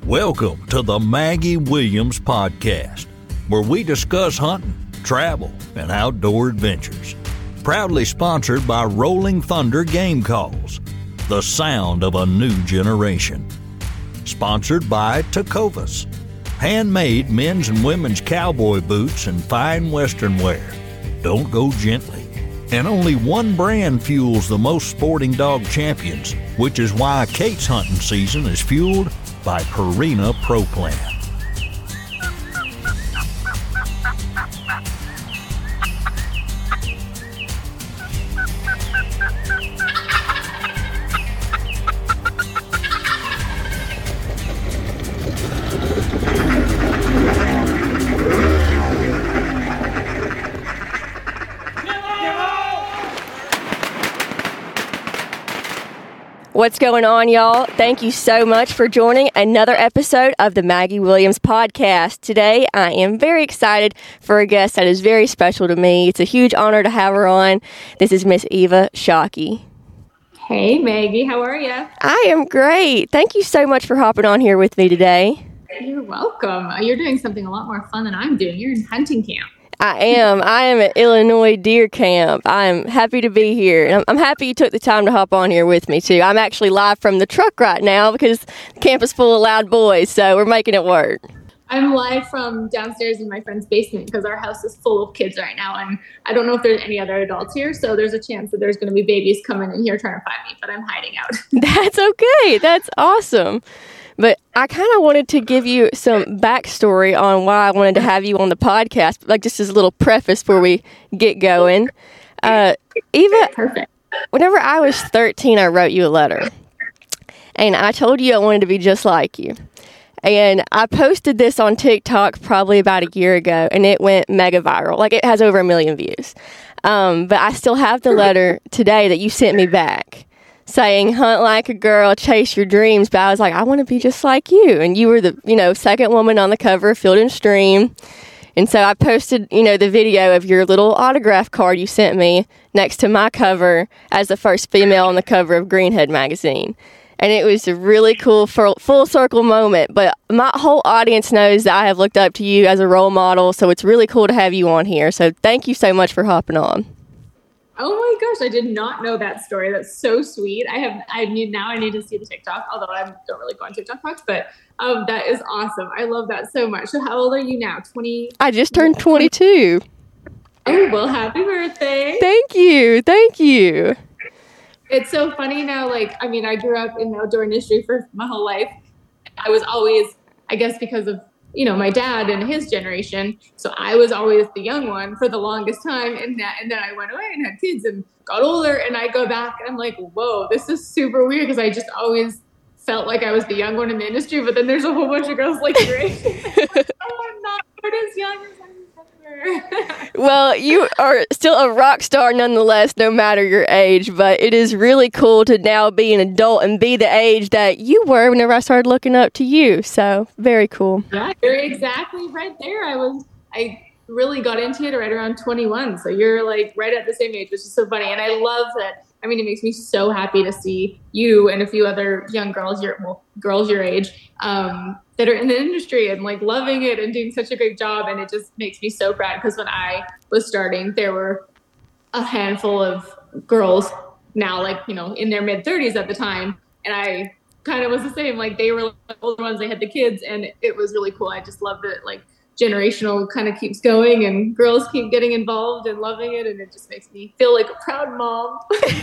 Welcome to the Maggie Williams Podcast, where we discuss hunting, travel, and outdoor adventures. Proudly sponsored by Rolling Thunder Game Calls, the sound of a new generation. Sponsored by Tecovas, handmade men's and women's cowboy boots and fine western wear. Don't go gently. And only one brand fuels the most sporting dog champions, which is why Kate's hunting season is fueled by Purina Pro Plan. What's going on, y'all? Thank you so much for joining another episode of the Maggie Williams Podcast. Today, I am very excited for a guest that is very special to me. It's a huge honor to have her on. This is Miss Eva Shockey. Hey, Maggie. How are you? I am great. Thank you so much for hopping on here with me today. You're welcome. You're doing something a lot more fun than I'm doing. You're in hunting camp. I am at Illinois Deer Camp. I'm happy to be here. And I'm happy you took the time to hop on here with me, too. I'm actually live from the truck right now because the camp is full of loud boys, so we're making it work. I'm live from downstairs in my friend's basement because our house is full of kids right now, and I don't know if there's any other adults here, so there's a chance that there's going to be babies coming in here trying to find me, but I'm hiding out. That's okay. That's awesome. But I kind of wanted to give you some backstory on why I wanted to have you on the podcast, like just as a little preface before we get going. Eva, Perfect. Whenever I was 13, I wrote you a letter. And I told you I wanted to be just like you. And I posted this on TikTok probably about a year ago, and it went mega viral. Like, it has over 1 million views. But I still have the letter today that you sent me back, saying, hunt like a girl, chase your dreams. But I was like, I want to be just like you. And you were the, second woman on the cover of Field and Stream. And so I posted, the video of your little autograph card you sent me next to my cover as the first female on the cover of Greenhead magazine. And it was a really cool full circle moment. But my whole audience knows that I have looked up to you as a role model. So it's really cool to have you on here. So thank you so much for hopping on. Oh my gosh, I did not know that story. That's so sweet. I need to see the TikTok, although I don't really go on TikTok much, but that is awesome. I love that so much. So how old are you now? 20? I just turned 22. Oh, well, happy birthday. Thank you. Thank you. It's so funny now. I grew up in the outdoor industry for my whole life. I was always, I guess because of, my dad and his generation. So I was always the young one for the longest time. And then I went away and had kids and got older. And I go back and I'm like, whoa, this is super weird. Because I just always felt like I was the young one in the industry. But then there's a whole bunch of girls like your age. I'm not as young as I remember. Well, you are still a rock star nonetheless, no matter your age. But it is really cool to now be an adult and be the age that you were whenever I started looking up to you. So very cool. Yeah, you're exactly right there. I really got into it right around 21. So you're like right at the same age, which is so funny. And I love that. I mean, it makes me so happy to see you and a few other young girls, girls your age, that are in the industry and like loving it and doing such a great job. And it just makes me so proud because when I was starting, there were a handful of girls now, in their mid 30s at the time. And I kind of was the same, they were the older ones, they had the kids, and it was really cool. I just love that generational kind of keeps going and girls keep getting involved and loving it. And it just makes me feel like a proud mom.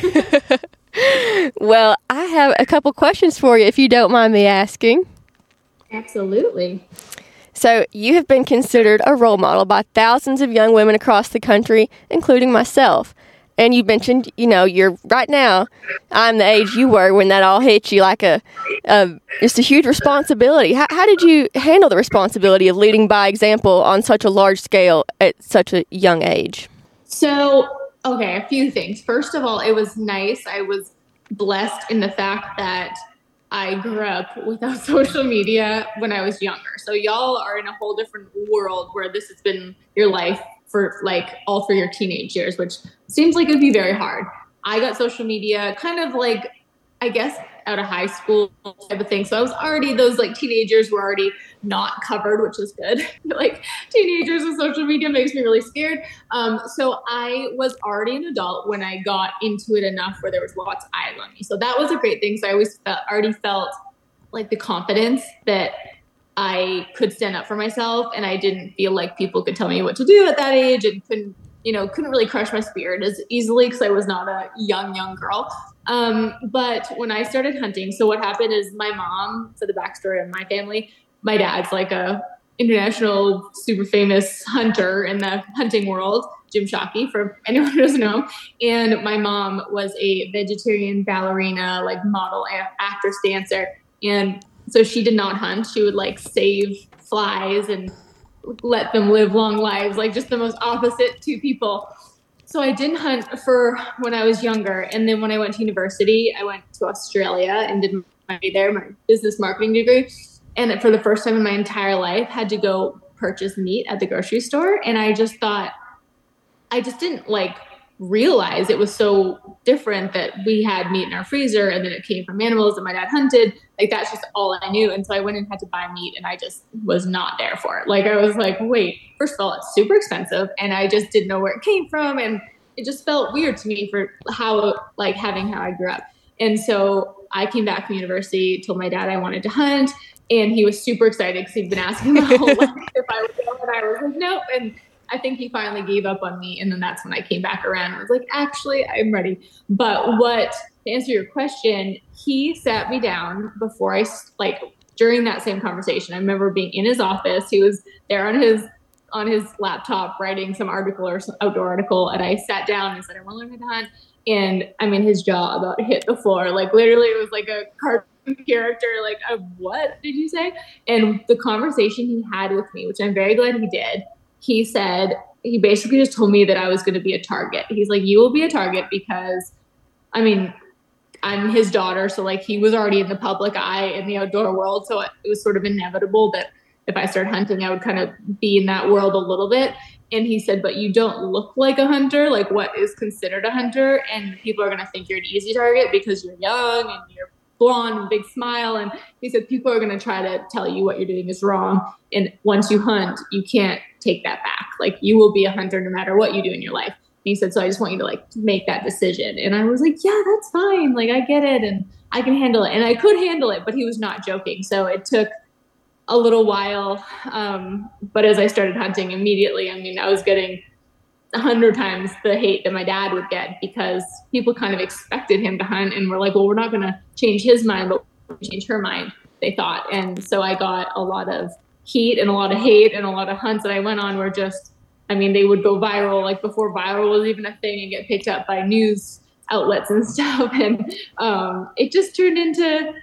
Well, I have a couple questions for you if you don't mind me asking. Absolutely. So you have been considered a role model by thousands of young women across the country, including myself. And you mentioned, you're right now, I'm the age you were when that all hit you, like just a huge responsibility. How did you handle the responsibility of leading by example on such a large scale at such a young age? So, okay, a few things. First of all, it was nice. I was blessed in the fact that I grew up without social media when I was younger. So y'all are in a whole different world where this has been your life for all through your teenage years, which seems like it would be very hard. I got social media kind of I guess, out of high school type of thing. So I was already, those like teenagers were already not covered, which is good. Like teenagers with social media makes me really scared. So I was already an adult when I got into it enough where there was lots of eyes on me. So that was a great thing. So I always already felt like the confidence that I could stand up for myself, and I didn't feel like people could tell me what to do at that age, and couldn't really crush my spirit as easily because I was not a young girl. But when I started hunting, so what happened is my mom, so the backstory of my family, my dad's like a international super famous hunter in the hunting world, Jim Shockey, for anyone who doesn't know. And my mom was a vegetarian ballerina, like model, actress, dancer. And so she did not hunt. She would like save flies and let them live long lives, like just the most opposite two people. So I didn't hunt for when I was younger. And then when I went to university, I went to Australia and did my business marketing degree. And for the first time in my entire life, had to go purchase meat at the grocery store. And I just thought, I just didn't like realize it was so different that we had meat in our freezer and then it came from animals that my dad hunted. Like that's just all I knew. And so I went and had to buy meat and I just was not there for it. Like I was like, wait, first of all, it's super expensive and I just didn't know where it came from. And it just felt weird to me for how I grew up. And so I came back from university, told my dad I wanted to hunt, and he was super excited because he'd been asking my whole life if I would go, and I was like, nope. And I think he finally gave up on me. And then that's when I came back around and was like, actually, I'm ready. But to answer your question, he sat me down before during that same conversation. I remember being in his office. He was there on his laptop writing some article or some outdoor article. And I sat down and said, I want to learn how to hunt. And I mean, his jaw about hit the floor. Like literally it was like a cartoon character. Like, what did you say? And the conversation he had with me, which I'm very glad he did, he basically just told me that I was going to be a target. He's like, you will be a target because, I mean, I'm his daughter. So like he was already in the public eye in the outdoor world. So it was sort of inevitable that if I started hunting, I would kind of be in that world a little bit. And he said, but you don't look like a hunter, like what is considered a hunter. And people are going to think you're an easy target because you're young and you're blonde and big smile. And he said, people are going to try to tell you what you're doing is wrong. And once you hunt, you can't take that back. Like you will be a hunter no matter what you do in your life. And he said, so I just want you to like make that decision. And I was like, yeah, that's fine. Like I get it. And I can handle it. And I could handle it, but he was not joking. So it took a little while. But as I started hunting immediately, I mean, I was getting 100 times the hate that my dad would get because people kind of expected him to hunt and were like, well, we're not going to change his mind, but we're going to change her mind, they thought. And so I got a lot of heat and a lot of hate, and a lot of hunts that I went on were just, I mean, they would go viral, like before viral was even a thing, and get picked up by news outlets and stuff. And it just turned into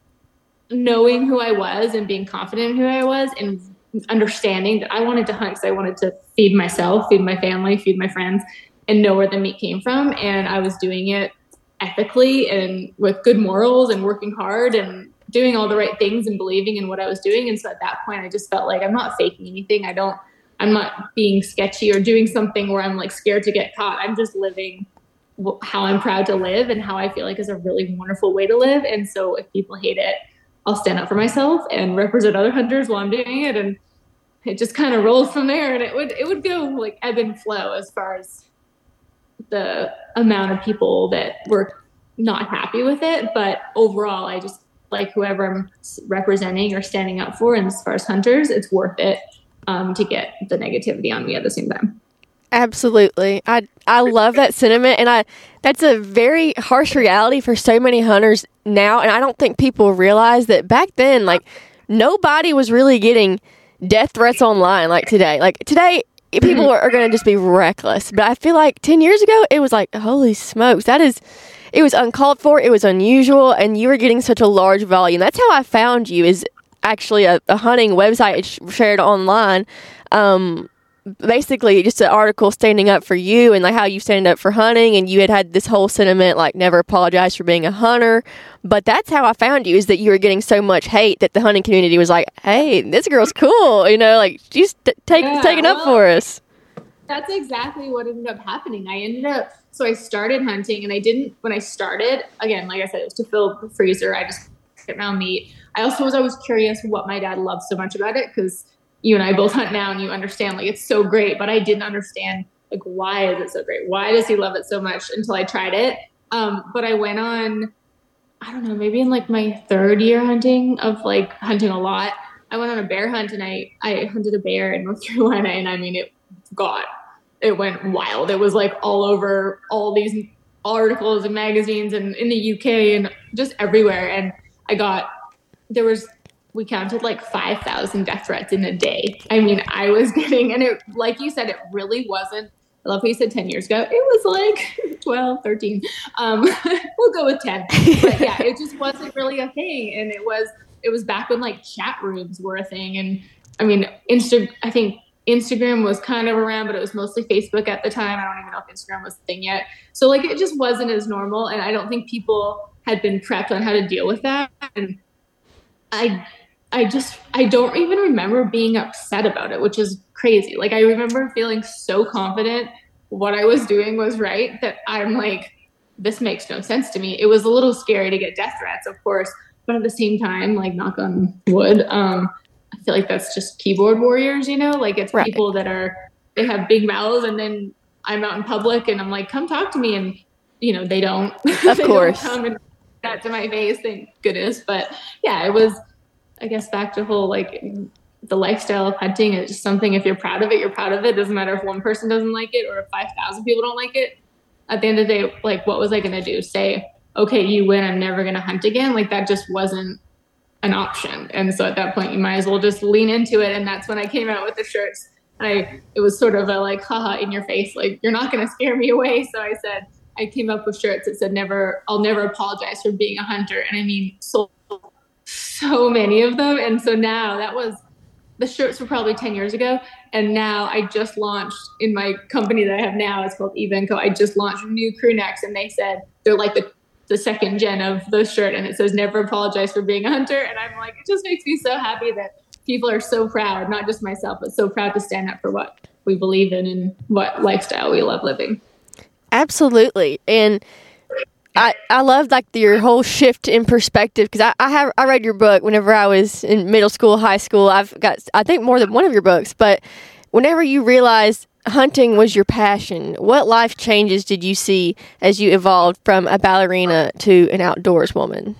knowing who I was and being confident in who I was and understanding that I wanted to hunt because I wanted to feed myself, feed my family, feed my friends, and know where the meat came from. And I was doing it ethically and with good morals and working hard and doing all the right things and believing in what I was doing. And so at that point, I just felt like I'm not faking anything. I'm not being sketchy or doing something where I'm like scared to get caught. I'm just living how I'm proud to live and how I feel like is a really wonderful way to live. And so if people hate it, I'll stand up for myself and represent other hunters while I'm doing it. And it just kind of rolls from there. And it would go like ebb and flow as far as the amount of people that were not happy with it. But overall, I just like whoever I'm representing or standing up for. And as far as hunters, it's worth it to get the negativity on me at the same time. Absolutely. I love that sentiment. And that's a very harsh reality for so many hunters now. And I don't think people realize that back then, like nobody was really getting death threats online like today. Like today, people are going to just be reckless. But I feel like 10 years ago, it was like, holy smokes, it was uncalled for. It was unusual. And you were getting such a large volume. That's how I found you, is actually a hunting website shared online. Basically just an article standing up for you and like how you stand up for hunting, and you had this whole sentiment like never apologize for being a hunter. But that's how I found you, is that you were getting so much hate that the hunting community was like, hey, this girl's cool, like she's taking up for us. That's exactly what ended up happening. I ended up So I started hunting, and when I started, again, like I said, it was to fill the freezer. I just get around meat. I also was always curious what my dad loved so much about it, because you and I both hunt now and you understand, like, it's so great, but I didn't understand, like, why is it so great? Why does he love it so much until I tried it? But I went on, I don't know, maybe in like my third year hunting a lot. I went on a bear hunt, and I hunted a bear in North Carolina, and I mean, it went wild. It was like all over all these articles and magazines and in the UK and just everywhere. And we counted like 5,000 death threats in a day. I mean, I was getting, and it, like you said, it really wasn't, I love how you said 10 years ago. It was like 12, 13. We'll go with 10. But yeah, it just wasn't really a thing. And it was back when like chat rooms were a thing. And I mean, I think Instagram was kind of around, but it was mostly Facebook at the time. I don't even know if Instagram was a thing yet. So like, it just wasn't as normal. And I don't think people had been prepped on how to deal with that. And I don't even remember being upset about it, which is crazy. Like, I remember feeling so confident what I was doing was right that I'm like, this makes no sense to me. It was a little scary to get death threats, of course, but at the same time, like, knock on wood, I feel like that's just keyboard warriors, you know, like it's right. People they have big mouths, and then I'm out in public and I'm like, come talk to me. And, you know, they don't, of course, don't come and that to my face, thank goodness. But yeah, it was, I guess, back to whole, like, the lifestyle of hunting is just something, if you're proud of it, you're proud of it. Doesn't matter if one person doesn't like it or if 5,000 people don't like it. At the end of the day, like, what was I going to do? Say, okay, you win, I'm never going to hunt again? Like, that just wasn't an option. And so at that point, you might as well just lean into it. And that's when I came out with the shirts. And it was sort of a like, haha, in your face, like, you're not going to scare me away. So I came up with shirts that said, I'll never apologize for being a hunter. And I mean, so many of them. And so now the shirts were probably 10 years ago. And now I just launched in my company that I have now, it's called Evenco. I just launched new crew necks, and they said they're like the second gen of the shirt. And it says, never apologize for being a hunter. And I'm like, it just makes me so happy that people are so proud, not just myself, but so proud to stand up for what we believe in and what lifestyle we love living. Absolutely. And I love like your whole shift in perspective, because I read your book whenever I was in middle school, high school. I've got, I think, more than one of your books, but whenever you realized hunting was your passion, what life changes did you see as you evolved from a ballerina to an outdoors woman?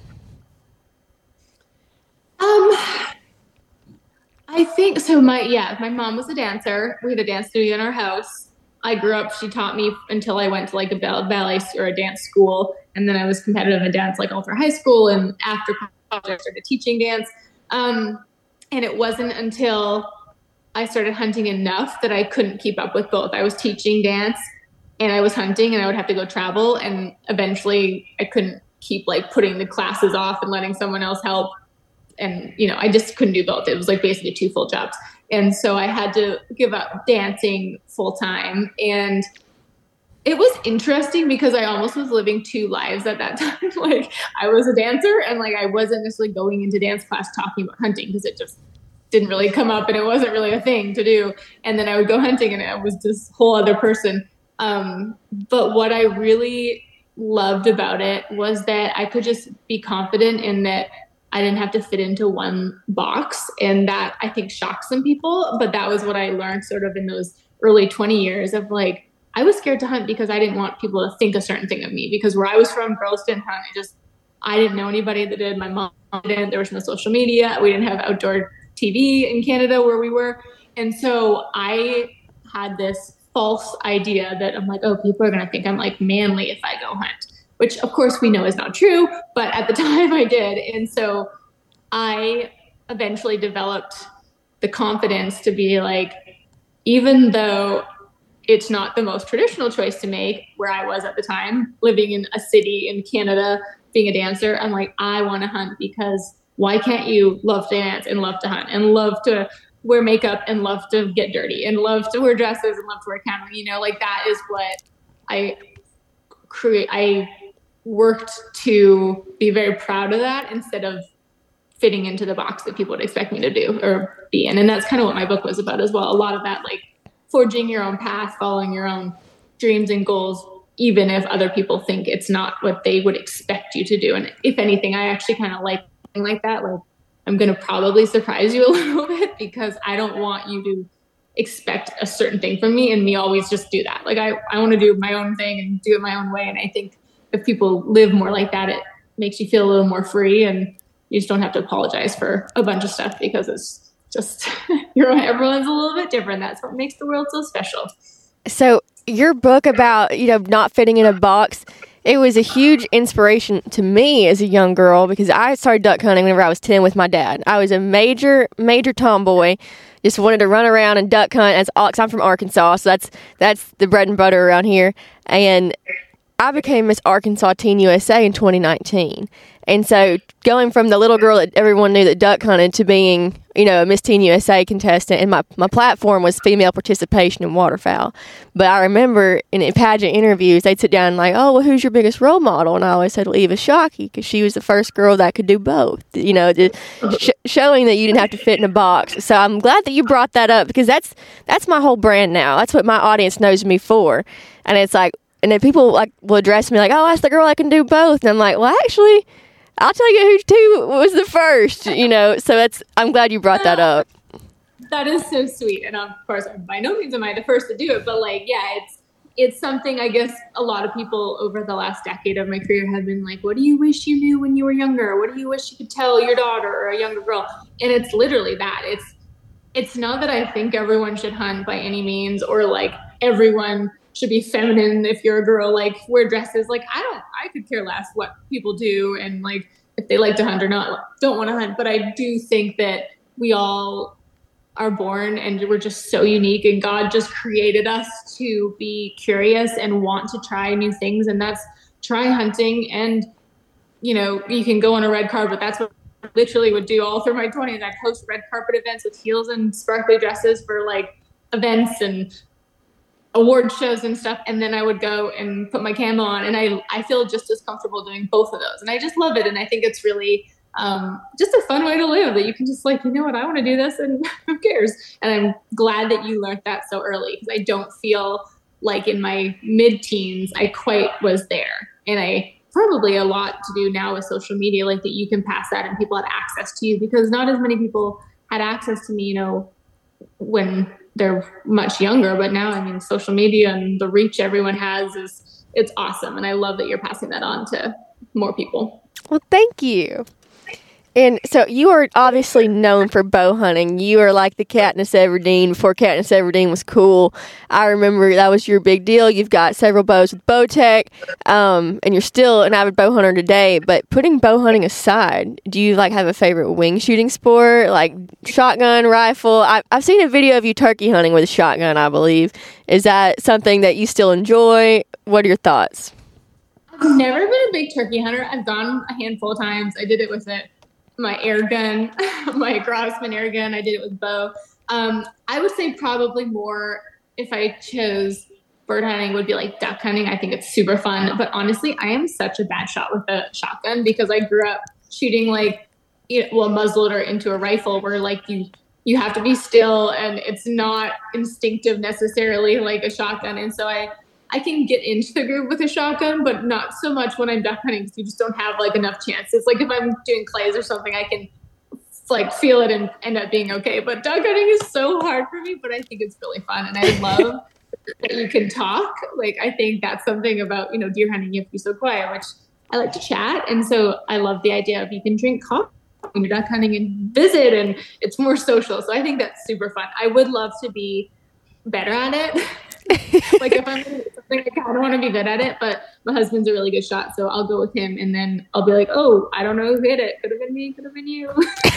I think so. My mom was a dancer. We had a dance studio in our house. I grew up, she taught me until I went to like a ballet or a dance school. And then I was competitive in dance like all through high school. And after college, I started teaching dance. And it wasn't until I started hunting enough that I couldn't keep up with both. I was teaching dance and I was hunting, and I would have to go travel. And eventually I couldn't keep like putting the classes off and letting someone else help. And, you know, I just couldn't do both. It was like basically 2 full jobs. And so I had to give up dancing full time. And it was interesting because I almost was living 2 lives at that time. Like, I was a dancer, and like, I wasn't necessarily going into dance class talking about hunting because it just didn't really come up and it wasn't really a thing to do. And then I would go hunting and I was this whole other person. But what I really loved about it was that I could just be confident in that I didn't have to fit into one box. And that, I think, shocked some people. But that was what I learned sort of in those early 20 years of like, I was scared to hunt because I didn't want people to think a certain thing of me, because where I was from, girls didn't hunt. I didn't know anybody that did. My mom didn't. There was no social media. We didn't have outdoor TV in Canada where we were. And so I had this false idea that I'm like, oh, people are going to think I'm like manly if I go hunt, which of course we know is not true. But at the time I did. And so I eventually developed the confidence to be like, even though it's not the most traditional choice to make, where I was at the time, living in a city in Canada, being a dancer, I'm like, I want to hunt, because why can't you love to dance and love to hunt and love to wear makeup and love to get dirty and love to wear dresses and love to wear camera? You know, like, that is what I worked to be very proud of that, instead of fitting into the box that people would expect me to do or be in. And that's kind of what my book was about as well. A lot of that, like, forging your own path, following your own dreams and goals, even if other people think it's not what they would expect you to do. And if anything, I actually kind of like that. Like, I'm going to probably surprise you a little bit because I don't want you to expect a certain thing from me and me always just do that. Like, I want to do my own thing and do it my own way. And I think if people live more like that, it makes you feel a little more free, and you just don't have to apologize for a bunch of stuff because it's just, everyone's a little bit different. That's what makes the world so special. So your book about, not fitting in a box, it was a huge inspiration to me as a young girl because I started duck hunting whenever I was 10 with my dad. I was a major tomboy, just wanted to run around and duck hunt. Cause I'm from Arkansas, so that's the bread and butter around here. And I became Miss Arkansas Teen USA in 2019. And so going from the little girl that everyone knew that duck hunted to being, a Miss Teen USA contestant, and my platform was female participation in waterfowl. But I remember in pageant interviews, they'd sit down and like, oh, well, who's your biggest role model? And I always said, well, Eva Shockey, because she was the first girl that could do both, showing that you didn't have to fit in a box. So I'm glad that you brought that up because that's my whole brand now. That's what my audience knows me for. And it's like, and then people will address me like, oh, that's the girl that can do both. And I'm like, well, actually, I'll tell you who was the first, So I'm glad you brought that up. That is so sweet. And of course, by no means am I the first to do it, but it's something I guess a lot of people over the last decade of my career have been like, what do you wish you knew when you were younger? What do you wish you could tell your daughter or a younger girl? And it's literally that. It's not that I think everyone should hunt by any means, or like everyone should be feminine if you're a girl, like wear dresses. Like I could care less what people do and like if they like to hunt or not, don't want to hunt. But I do think that we all are born and we're just so unique, and God just created us to be curious and want to try new things. And that's try hunting. And, you can go on a red carpet. That's what I literally would do all through my 20s. I'd host red carpet events with heels and sparkly dresses for like events and award shows and stuff, and then I would go and put my camo on, and I feel just as comfortable doing both of those, and I just love it. And I think it's really just a fun way to live, that you can just like, I want to do this, and who cares? And I'm glad that you learned that so early, because I don't feel like in my mid-teens I quite was there, and I probably a lot to do now with social media, like that you can pass that and people have access to you, because not as many people had access to me, when they're much younger. But now, social media and the reach everyone has it's awesome. And I love that you're passing that on to more people. Well, thank you. And so you are obviously known for bow hunting. You are like the Katniss Everdeen before Katniss Everdeen was cool. I remember that was your big deal. You've got several bows with Bowtech, and you're still an avid bow hunter today. But putting bow hunting aside, do you have a favorite wing shooting sport, like shotgun, rifle? I've seen a video of you turkey hunting with a shotgun, I believe. Is that something that you still enjoy? What are your thoughts? I've never been a big turkey hunter. I've gone a handful of times. I did it with my air gun, my Grossman air gun. I did it with bow. I would say probably more, if I chose bird hunting, would be like duck hunting. I think it's super fun. But honestly, I am such a bad shot with a shotgun because I grew up shooting muzzleloader into a rifle where you have to be still and it's not instinctive necessarily like a shotgun. And so I can get into the groove with a shotgun, but not so much when I'm duck hunting because you just don't have enough chances. Like if I'm doing clays or something, I can feel it and end up being okay. But duck hunting is so hard for me, but I think it's really fun. And I love that you can talk. I think that's something about, deer hunting, you have to be so quiet, which I like to chat. And so I love the idea of you can drink coffee when you're duck hunting and visit, and it's more social. So I think that's super fun. I would love to be better at it. If I'm going to do something, I kind of want to be good at it, but my husband's a really good shot, so I'll go with him, and then I'll be like, oh, I don't know who hit it. Could have been me, could have been you.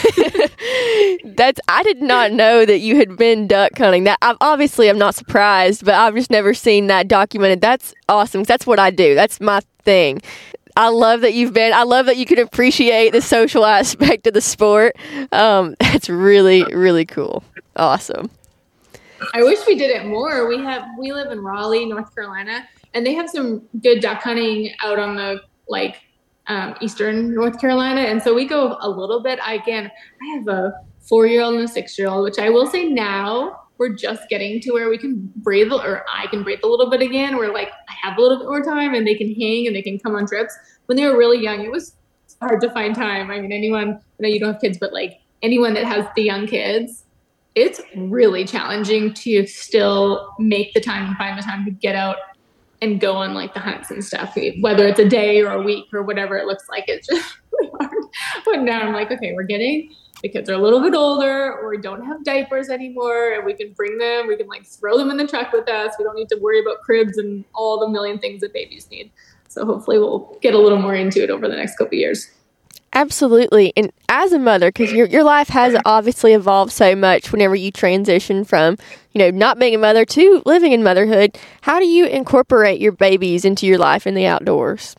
I did not know that you had been duck hunting. I'm not surprised, but I've just never seen that documented. That's awesome. That's what I do. That's my thing. I love that I love that you can appreciate the social aspect of the sport. That's really, really cool. Awesome. I wish we did it more. We live in Raleigh, North Carolina, and they have some good duck hunting out on the eastern North Carolina, and so we go a little bit. I have a 4-year-old and a 6-year-old, which I will say now we're just getting to where we can breathe, or I can breathe a little bit again. We're like, I have a little bit more time and they can hang and they can come on trips. When they were really young, it was hard to find time. I mean, anyone, I know you don't have kids, but like anyone that has the young kids, it's really challenging to still make the time and find the time to get out and go on like the hunts and stuff, whether it's a day or a week or whatever it looks like. It's just really hard. But now I'm like, okay, the kids are a little bit older, or we don't have diapers anymore, and we can bring them, we can like throw them in the truck with us. We don't need to worry about cribs and all the million things that babies need. So hopefully we'll get a little more into it over the next couple of years. Absolutely. And as a mother, because your life has obviously evolved so much whenever you transition from, not being a mother to living in motherhood, how do you incorporate your babies into your life in the outdoors?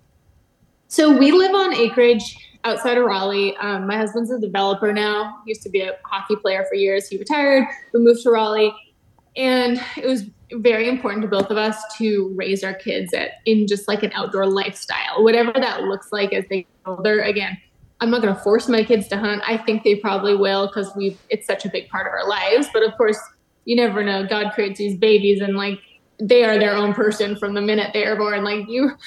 So we live on acreage outside of Raleigh. My husband's a developer now. He used to be a hockey player for years. He retired. We moved to Raleigh. And it was very important to both of us to raise our kids in just like an outdoor lifestyle, whatever that looks like as they get older. Again, I'm not going to force my kids to hunt. I think they probably will, because it's such a big part of our lives. But of course, you never know. God creates these babies, and like they are their own person from the minute they are born. Like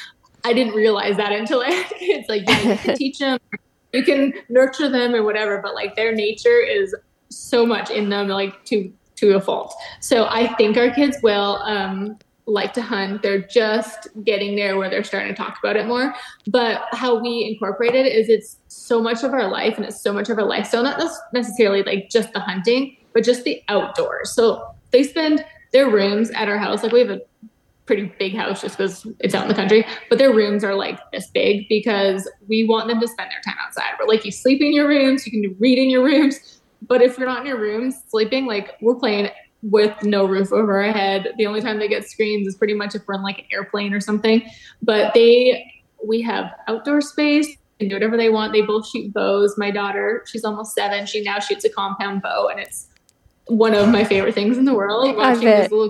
I didn't realize that until I had kids. Like, yeah, you can teach them, you can nurture them and whatever, but like their nature is so much in them, like to a fault. So I think our kids will like to hunt. They're just getting there where they're starting to talk about it more. But how we incorporate it is it's so much of our life and it's so much of our lifestyle, not necessarily like just the hunting, but just the outdoors. So they spend their rooms at our house. Like we have a pretty big house just because it's out in the country, but their rooms are like this big because we want them to spend their time outside. We're like, you sleep in your rooms, you can read in your rooms. But if you're not in your rooms sleeping, like we're playing with no roof over our head. The only time they get screens is pretty much if we're in like an airplane or something. But we have outdoor space. They can do whatever they want. They both shoot bows. My daughter, she's almost 7. She now shoots a compound bow, and it's one of my favorite things in the world. Watching this little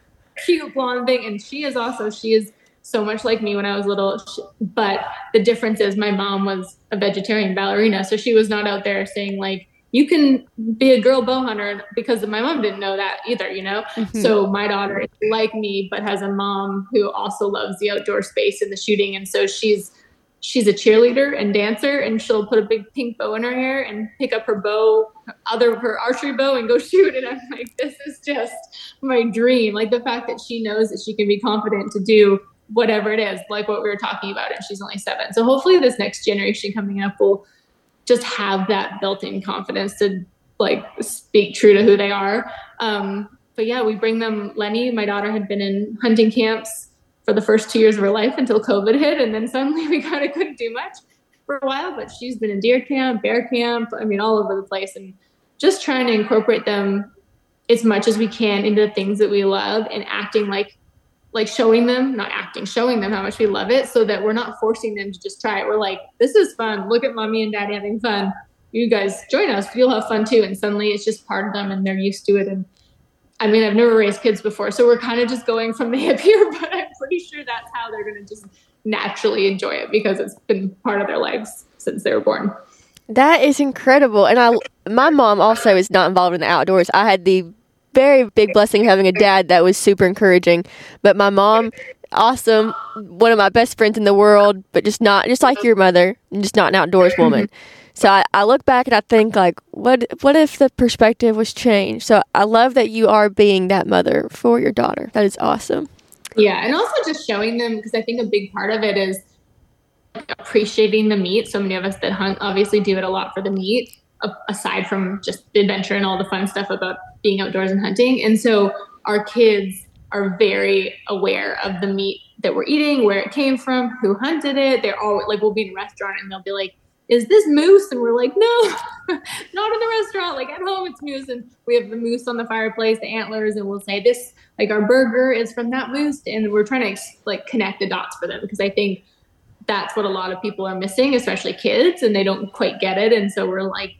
cute blonde thing. And she is so much like me when I was little. But the difference is my mom was a vegetarian ballerina. So she was not out there saying like, you can be a girl bow hunter, because my mom didn't know that either, Mm-hmm. So my daughter is like me, but has a mom who also loves the outdoor space and the shooting. And so she's a cheerleader and dancer, and she'll put a big pink bow in her hair and pick up her bow, her archery bow, and go shoot. And I'm like, this is just my dream. Like the fact that she knows that she can be confident to do whatever it is, like what we were talking about, and she's only 7. So hopefully this next generation coming up will just have that built-in confidence to like speak true to who they are. But yeah, we bring them. Lenny, my daughter, had been in hunting camps for the first 2 years of her life until COVID hit. And then suddenly we kind of couldn't do much for a while, but she's been in deer camp, bear camp, all over the place, and just trying to incorporate them as much as we can into the things that we love, and acting like showing them how much we love it, so that we're not forcing them to just try it. We're like, this is fun. Look at mommy and daddy having fun. You guys join us. You'll have fun too. And suddenly it's just part of them and they're used to it. And I've never raised kids before, so we're kind of just going from the hip here, but I'm pretty sure that's how they're going to just naturally enjoy it, because it's been part of their lives since they were born. That is incredible. And my mom also is not involved in the outdoors. I had the very big blessing of having a dad that was super encouraging, but my mom, awesome, one of my best friends in the world, but just like your mother, just not an outdoors woman. So I look back and I think like, what if the perspective was changed? So I love that you are being that mother for your daughter. That is awesome. Yeah. And also just showing them, because I think a big part of it is appreciating the meat. So many of us that hunt obviously do it a lot for the meat, aside from just the adventure and all the fun stuff about being outdoors and hunting. And so our kids are very aware of the meat that we're eating, where it came from, who hunted it. They're all like, we'll be in a restaurant and they'll be like, is this moose? And we're like, no, not in the restaurant. Like at home, it's moose. And we have the moose on the fireplace, the antlers, and we'll say this, like our burger is from that moose. And we're trying to like connect the dots for them, because I think that's what a lot of people are missing, especially kids, and they don't quite get it. And so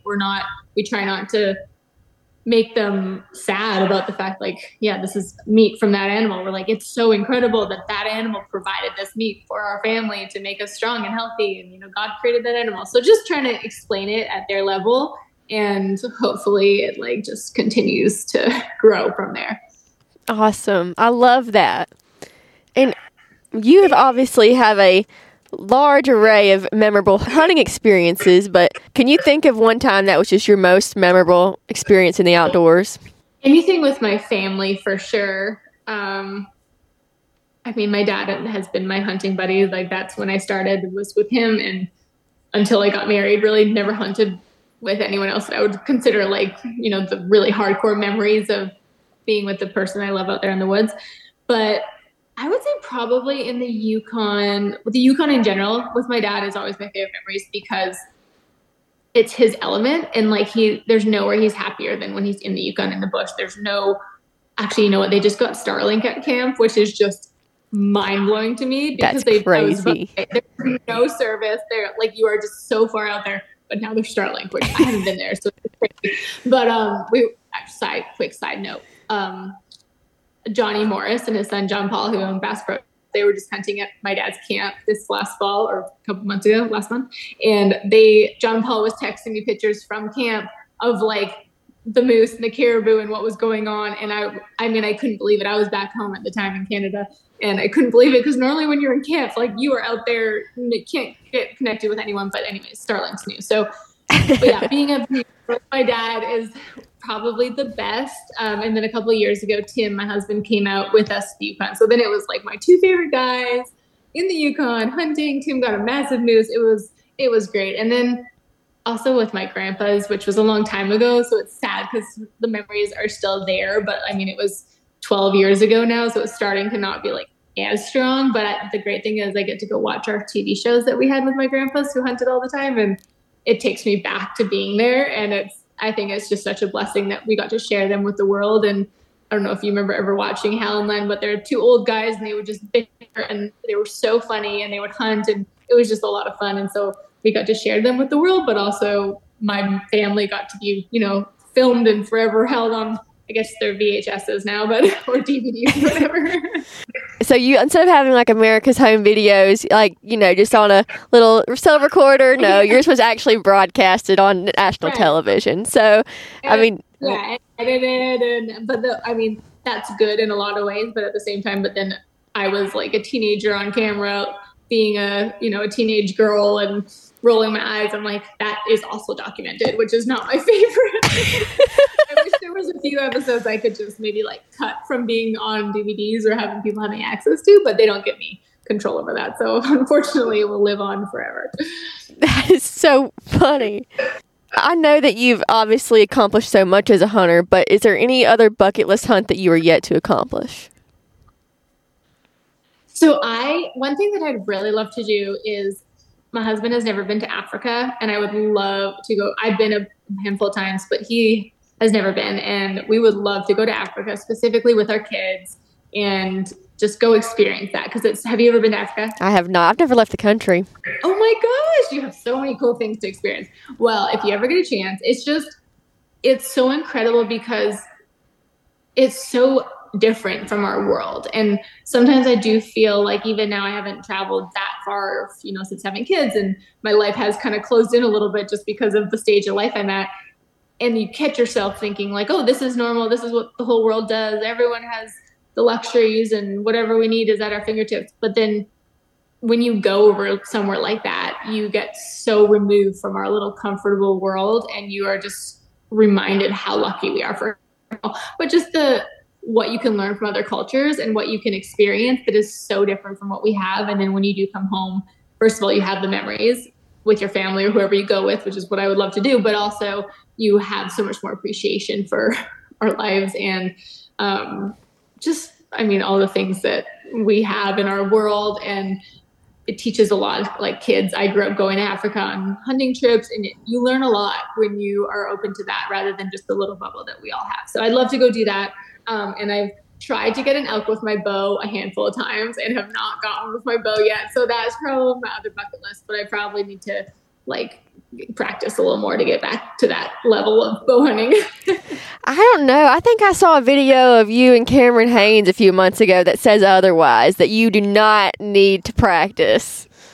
we try not to make them sad about the fact, like, yeah, this is meat from that animal. We're like, it's so incredible that animal provided this meat for our family to make us strong and healthy. And, God created that animal. So just trying to explain it at their level and hopefully it like just continues to grow from there. Awesome. I love that. And you have obviously have a large array of memorable hunting experiences, but can you think of one time that was just your most memorable experience in the outdoors? Anything with my family, for sure. I mean, my dad has been my hunting buddy. Like, that's when I started, was with him. And until I got married, really never hunted with anyone else that I would consider like, you know, the really hardcore memories of being with the person I love out there in the woods. But I would say probably in the Yukon, the Yukon in general, with my dad is always my favorite memories because it's his element. And like there's nowhere he's happier than when he's in the Yukon in the bush. There's no, actually, you know what? They just got Starlink at camp, which is just mind blowing to me because that's crazy. There's no service. They're like, you are just so far out there, but now there's Starlink, which I haven't been there. So it's crazy. But quick side note. Johnny Morris and his son John Paul, who own Bass Pro, they were just hunting at my dad's camp this last fall or a couple months ago, last month. And John Paul was texting me pictures from camp of like the moose and the caribou and what was going on. And I mean, I couldn't believe it. I was back home at the time in Canada and I couldn't believe it because normally when you're in camp, like you are out there, you can't get connected with anyone. But anyways, Starlink's new. So, but yeah, being with my dad is probably the best. And then a couple of years ago, Tim, my husband, came out with us to the Yukon. So then it was like my two favorite guys in the Yukon hunting. Tim got a massive moose. It was great. And then also with my grandpa's, which was a long time ago. So it's sad because the memories are still there. But I mean, it was 12 years ago now. So it's starting to not be like as strong. But the great thing is I get to go watch our TV shows that we had with my grandpas who hunted all the time. And it takes me back to being there. And I think it's just such a blessing that we got to share them with the world. And I don't know if you remember ever watching Hal and Len, but they're two old guys and they would just bicker and they were so funny and they would hunt and it was just a lot of fun. And so we got to share them with the world, but also my family got to be, you know, filmed and forever held on, I guess they're VHSs now, but or DVDs, whatever. So you, instead of having like America's Home Videos, like, you know, just on a little cell recorder, no, yours was actually broadcasted on national television. So, I mean, yeah, edited, I mean, that's good in a lot of ways, but at the same time, but then I was like a teenager on camera, being a teenage girl and rolling my eyes. I'm like, that is also documented, which is not my favorite. I wish there was a few episodes I could just maybe like cut from being on DVDs or having people having access to, but they don't give me control over that. So unfortunately it will live on forever. That is so funny. I know that you've obviously accomplished so much as a hunter, but is there any other bucket list hunt that you are yet to accomplish? So one thing that I'd really love to do is, my husband has never been to Africa and I would love to go. I've been a handful of times, but he has never been. And we would love to go to Africa, specifically with our kids, and just go experience that. Have you ever been to Africa? I have not. I've never left the country. Oh my gosh. You have so many cool things to experience. Well, if you ever get a chance, it's so incredible because it's so different from our world. And sometimes I do feel like even now I haven't traveled that far, since having kids, and my life has kind of closed in a little bit just because of the stage of life I'm at. And you catch yourself thinking like, oh, this is normal. This is what the whole world does. Everyone has the luxuries and whatever we need is at our fingertips. But then when you go over somewhere like that, you get so removed from our little comfortable world and you are just reminded how lucky we are for it. But just what you can learn from other cultures and what you can experience that is so different from what we have. And then when you do come home, first of all, you have the memories with your family or whoever you go with, which is what I would love to do. But also you have so much more appreciation for our lives and all the things that we have in our world. And it teaches a lot. Like kids, I grew up going to Africa on hunting trips, and you learn a lot when you are open to that rather than just the little bubble that we all have. So I'd love to go do that. And I've tried to get an elk with my bow a handful of times and have not gotten with my bow yet. So that's probably my other bucket list, but I probably need to practice a little more to get back to that level of bow hunting. I don't know. I think I saw a video of you and Cameron Haynes a few months ago that says otherwise, that you do not need to practice.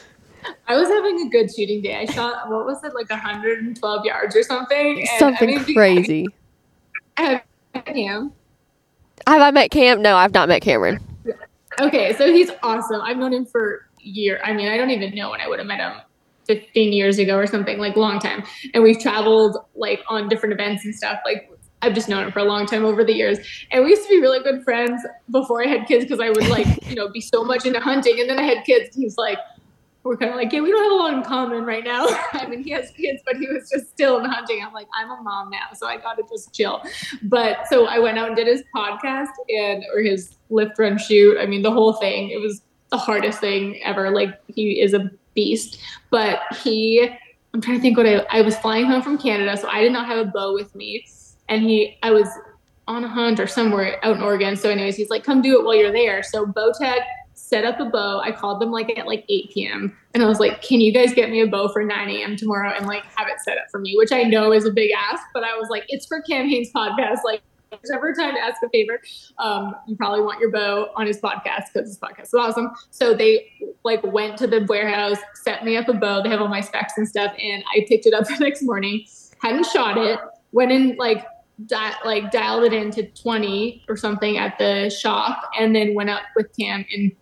I was having a good shooting day. I shot, what was it, like 112 yards or something? And, Something crazy. Have Cam? Have I met Cam? No, I've not met Cameron. Okay, so he's awesome. I've known him for years. I mean, I don't even know when I would have met him 15 years ago or something, like long time. And we've traveled like on different events and stuff. Like I've just known him for a long time over the years. And we used to be really good friends before I had kids because I would like, be so much into hunting. And then I had kids. And he's like, we're kind of like, yeah, we don't have a lot in common right now. I mean, he has kids, but he was just still in hunting. I'm like, I'm a mom now, so I got to just chill. But so I went out and did his podcast or his lift, run, shoot. I mean, the whole thing. It was the hardest thing ever. Like, he is a beast. But I'm trying to think I was flying home from Canada, so I did not have a bow with me. And I was on a hunt or somewhere out in Oregon. So anyways, he's like, come do it while you're there. So Bowtech set up a bow. I called them like at like 8 p.m. and I was like, can you guys get me a bow for 9 a.m. tomorrow and like have it set up for me, which I know is a big ask, but I was like, it's for Cam Hanes' podcast. Like, if there's ever time to ask a favor, you probably want your bow on his podcast because his podcast is awesome. So they like went to the warehouse, set me up a bow. They have all my specs and stuff. And I picked it up the next morning, hadn't shot it, went in dialed it into 20 or something at the shop, and then went out with Cam, and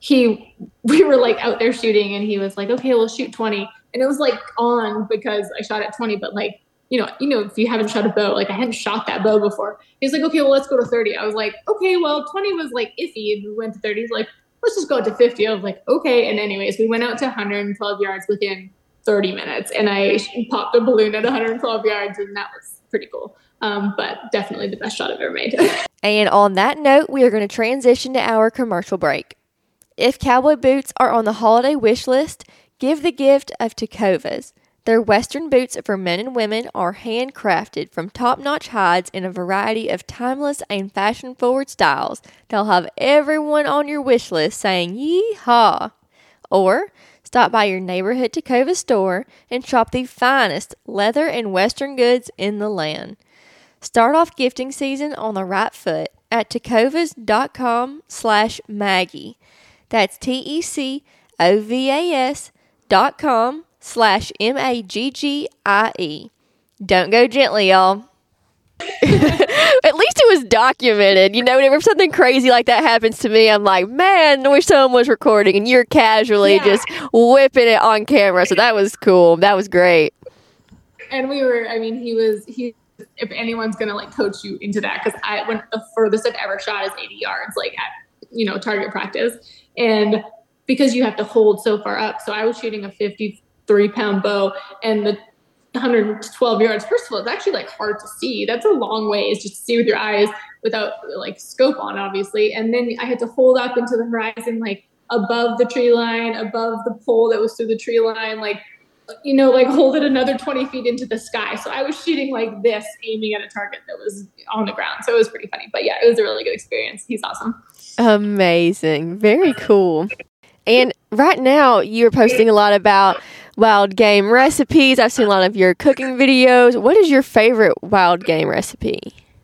we were like out there shooting, and he was like, okay, we'll shoot 20. And it was like on because I shot at 20, but like, if you haven't shot a bow, like I hadn't shot that bow before. He's like, okay, well, let's go to 30. I was like, okay, well, 20 was like iffy. And we went to 30. He's like, let's just go to 50. I was like, okay. And anyways, we went out to 112 yards within 30 minutes, and I popped a balloon at 112 yards, and that was pretty cool. But definitely the best shot I've ever made. And on that note, we are going to transition to our commercial break. If cowboy boots are on the holiday wish list, give the gift of Tecovas. Their Western boots for men and women are handcrafted from top-notch hides in a variety of timeless and fashion-forward styles. They'll have everyone on your wish list saying yee-haw. Or stop by your neighborhood Tecovas store and shop the finest leather and Western goods in the land. Start off gifting season on the right foot at tecovas.com/Maggie. That's TECOVAS.com/MAGGIE. Don't go gently, y'all. At least it was documented. Whenever something crazy like that happens to me, I'm like, man, I wish someone was recording, and you're casually just whipping it on camera. So that was cool. That was great. And he if anyone's going to like coach you into that, because I went the furthest I've ever shot is 80 yards, like at, target practice. And because you have to hold so far up. So I was shooting a 53-pound bow, and the 112 yards. First of all, it's actually like hard to see. That's a long ways just to see with your eyes without like scope on, obviously. And then I had to hold up into the horizon, like above the tree line, above the pole that was through the tree line, like hold it another 20 feet into the sky. So I was shooting like this, aiming at a target that was on the ground. So it was pretty funny. But yeah, it was a really good experience. He's awesome. Amazing. Very cool. And right now you're posting a lot about wild game recipes. I've seen a lot of your cooking videos. What is your favorite wild game recipe?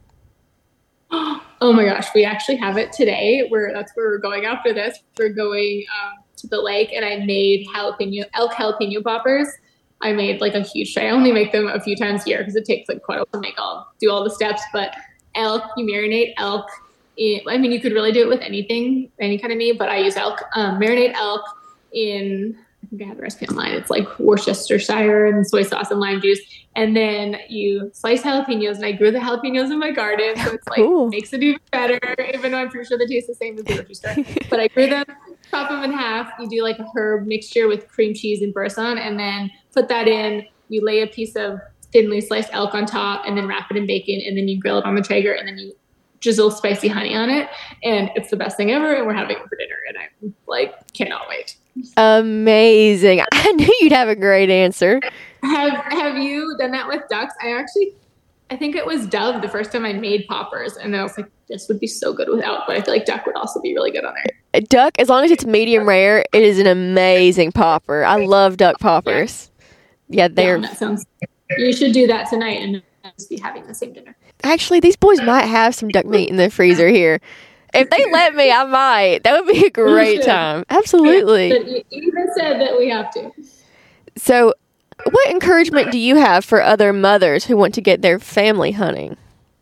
Oh my gosh, we actually have it today. That's where we're going after this. We're going to the lake, and I made elk jalapeno poppers. I made like a huge tray. I only make them a few times a year because it takes like quite a while to do all the steps. But elk, you marinate elk. You could really do it with anything, any kind of meat, but I use elk. Marinate elk in, I think I have the recipe online. It's like Worcestershire and soy sauce and lime juice. And then you slice jalapenos, and I grew the jalapenos in my garden. So it's like, cool. Makes it even better, even though I'm pretty sure they taste the same as the grocery store. But I grew them, chop them in half. You do like a herb mixture with cream cheese and boursin, and then put that in. You lay a piece of thinly sliced elk on top, and then wrap it in bacon, and then you grill it on the Traeger, and then you drizzle spicy honey on it. And it's the best thing ever, and we're having it for dinner, and I like cannot wait. Amazing. I knew you'd have a great answer. Have you done that with ducks? I think it was dove the first time I made poppers, and I was like, this would be so good without, but I feel like duck would also be really good on there. Duck, as long as it's medium rare, it is an amazing popper. I love duck poppers. Yeah, that sounds. You should do that tonight and just be having the same dinner. Actually, these boys might have some duck meat in the freezer here. If they let me, I might. That would be a great time. Absolutely. Yeah, you even said that we have to. So, what encouragement do you have for other mothers who want to get their family hunting?